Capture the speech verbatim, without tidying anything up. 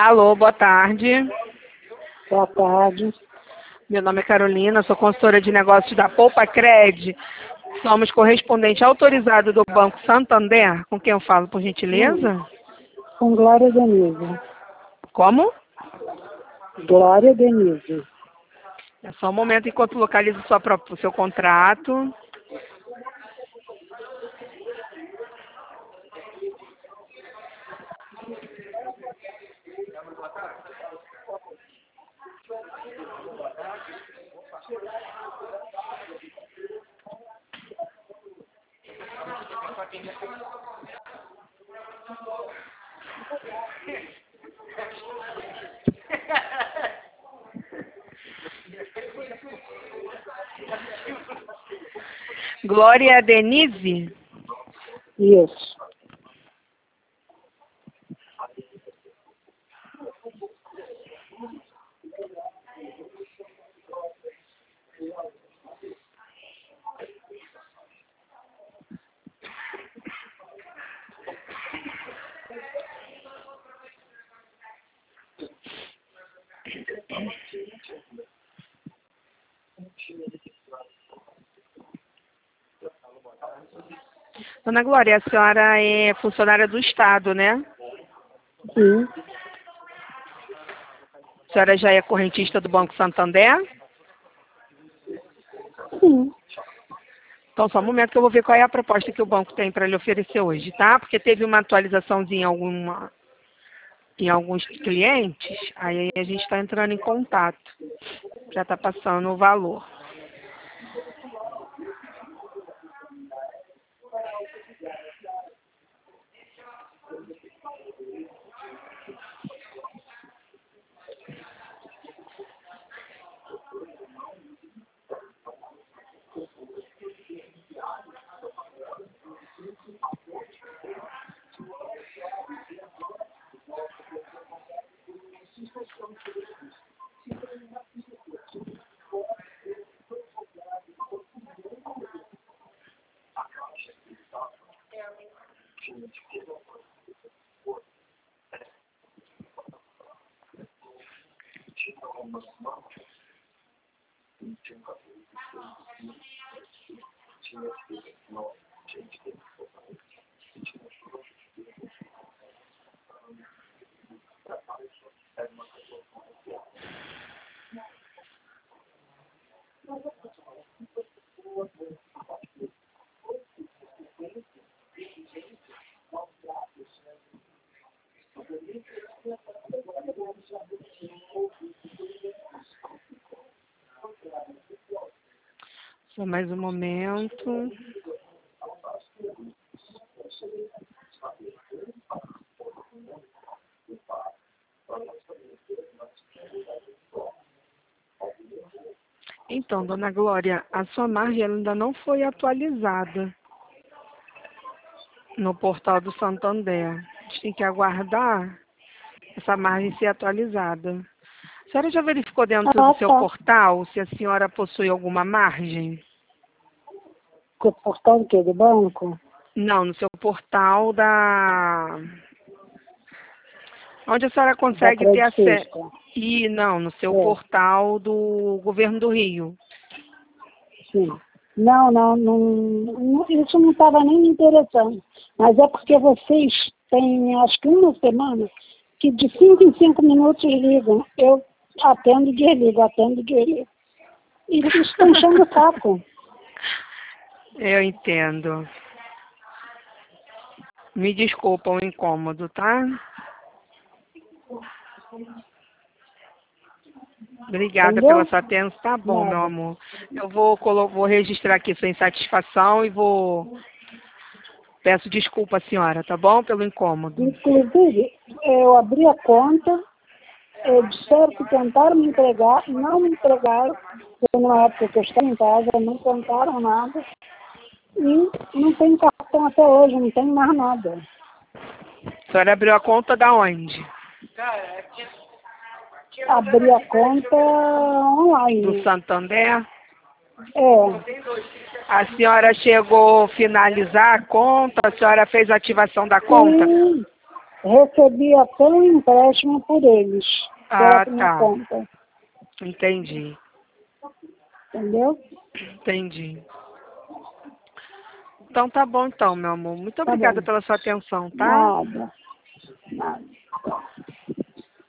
Alô, boa tarde. Boa tarde. Meu nome é Carolina, sou consultora de negócios da Poupa Cred. Somos correspondente autorizado do Banco Santander. Com quem eu falo, por gentileza? Hum, com Glória Denise. Como? Glória Denise. É só um momento enquanto localizo sua própria, o seu contrato. Glória Denise? Isso. Dona Glória, a senhora é funcionária do Estado, né? Sim. A senhora já é correntista do Banco Santander? Sim. Então, só um momento que eu vou ver qual é a proposta que o banco tem para lhe oferecer hoje, tá? Porque teve uma atualizaçãozinha em, alguma, em alguns clientes, aí a gente está entrando em contato. Já está passando o valor. Só mais um momento. Então, dona Glória, a sua margem ainda não foi atualizada no portal do Santander. A gente tem que aguardar essa margem ser atualizada. A senhora já verificou dentro do Ah, seu tá. portal se a senhora possui alguma margem? O portal do quê? Do banco? Não, no seu portal da... Onde a senhora Da consegue ter acesso? Credicista. E não, no seu É, portal do Governo do Rio. sim. Não, não, não, não isso não estava nem me interessando. Mas é porque vocês têm, acho que uma semana, que de cinco em cinco minutos ligam. Eu atendo e desligo, atendo e desligo. E isso está enchendo o saco. Eu entendo. Me desculpa o incômodo, tá? Obrigada pela Entendeu? sua atenção. Tá bom, meu Nada. amor. Eu vou, colo- vou registrar aqui sua insatisfação e vou... Peço desculpa, senhora, tá bom? Pelo incômodo. Inclusive, eu abri a conta, eh, disseram que tentaram me entregar, não me entregaram, porque na época que eu estava em casa, não tentaram nada, e não tem cartão até hoje, não tem mais nada. A senhora abriu a conta da onde? Abri a conta Do online. Santander? É, A senhora chegou a finalizar a conta? A senhora fez a ativação da conta? sim, recebi até um empréstimo por eles, Ah, pela minha tá. conta, Entendi. entendeu? Entendi. Então tá bom então, meu amor. Muito Tá obrigada bom. pela sua atenção, tá? Nada, nada.